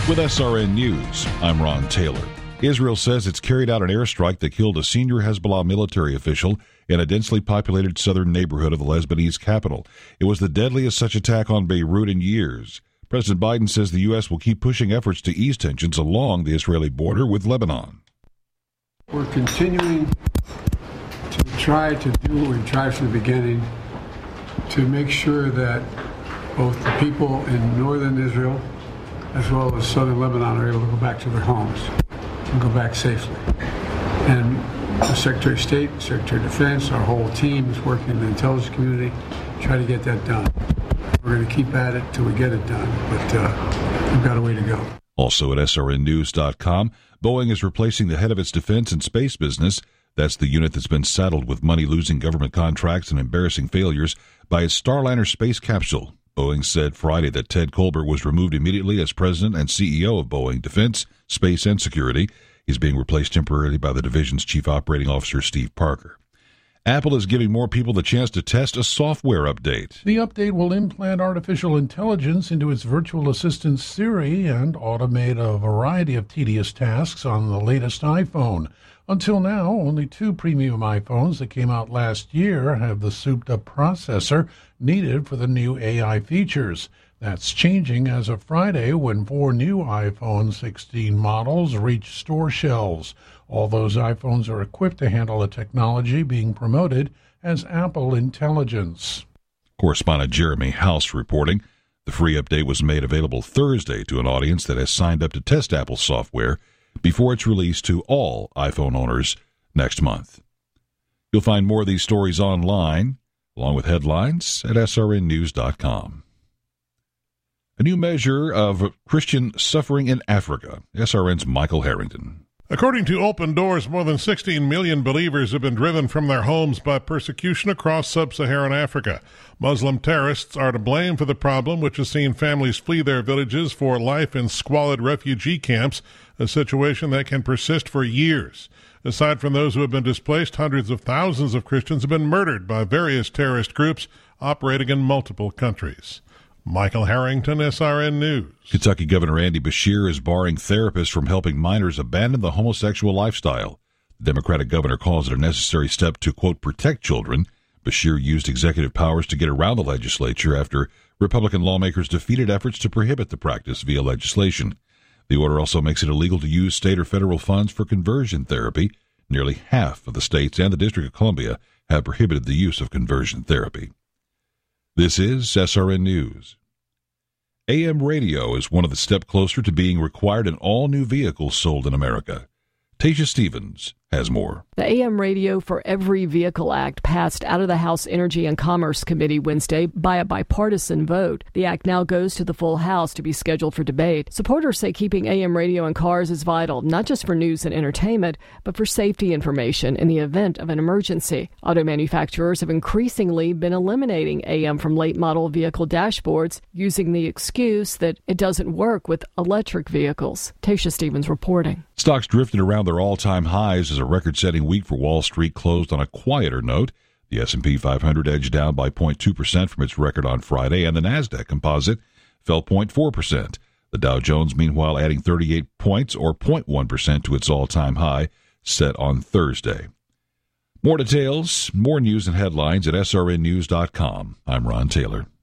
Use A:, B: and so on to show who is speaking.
A: With SRN News, I'm Ron Taylor. Israel says it's carried out an airstrike that killed a senior Hezbollah military official in a densely populated southern neighborhood of the Lebanese capital. It was the deadliest such attack on Beirut in years. President Biden says the U.S. will keep pushing efforts to ease tensions along the Israeli border with Lebanon.
B: We're continuing to try to do what we tried from the beginning to make sure that both the people in northern Israel as well as southern Lebanon are able to go back to their homes and go back safely. And the Secretary of State, Secretary of Defense, our whole team is working in the intelligence community to try to get that done. We're going to keep at it till we get it done, but we've got a way to go.
A: Also at srnnews.com, Boeing is replacing the head of its defense and space business. That's the unit that's been saddled with money-losing government contracts and embarrassing failures by its Starliner space capsule. Boeing said Friday that Ted Colbert was removed immediately as president and CEO of Boeing Defense, Space, and Security. He's being replaced temporarily by the division's chief operating officer, Steve Parker. Apple is giving more people the chance to test a software update.
C: The update will implant artificial intelligence into its virtual assistant Siri and automate a variety of tedious tasks on the latest iPhone. Until now, only 2 premium iPhones that came out last year have the souped-up processor needed for the new AI features. That's changing as of Friday when 4 new iPhone 16 models reach store shelves. All those iPhones are equipped to handle the technology being promoted as Apple Intelligence.
A: Correspondent Jeremy House reporting. The free update was made available Thursday to an audience that has signed up to test Apple software before it's released to all iPhone owners next month. You'll find more of these stories online, along with headlines at srnnews.com. A new measure of Christian suffering in Africa. SRN's Michael Harrington.
D: According to Open Doors, more than 16 million believers have been driven from their homes by persecution across sub-Saharan Africa. Muslim terrorists are to blame for the problem, which has seen families flee their villages for life in squalid refugee camps, a situation that can persist for years. Aside from those who have been displaced, hundreds of thousands of Christians have been murdered by various terrorist groups operating in multiple countries. Michael Harrington, SRN News.
A: Kentucky Governor Andy Beshear is barring therapists from helping minors abandon the homosexual lifestyle. The Democratic governor calls it a necessary step to, quote, protect children. Beshear used executive powers to get around the legislature after Republican lawmakers defeated efforts to prohibit the practice via legislation. The order also makes it illegal to use state or federal funds for conversion therapy. Nearly half of the states and the District of Columbia have prohibited the use of conversion therapy. This is SRN News. AM radio is one of the step closer to being required in all new vehicles sold in America. Tasha Stevens has more.
E: The AM Radio for Every Vehicle Act passed out of the House Energy and Commerce Committee Wednesday by a bipartisan vote. The act now goes to the full House to be scheduled for debate. Supporters say keeping AM radio in cars is vital, not just for news and entertainment, but for safety information in the event of an emergency. Auto manufacturers have increasingly been eliminating AM from late-model vehicle dashboards, using the excuse that it doesn't work with electric vehicles. Tasha Stevens reporting.
A: Stocks drifted around their all-time highs as a record-setting week for Wall Street closed on a quieter note. The S&P 500 edged down by 0.2% from its record on Friday, and the Nasdaq Composite fell 0.4%. The Dow Jones, meanwhile, adding 38 points, or 0.1% to its all-time high, set on Thursday. More details, more news and headlines at srnnews.com. I'm Ron Taylor.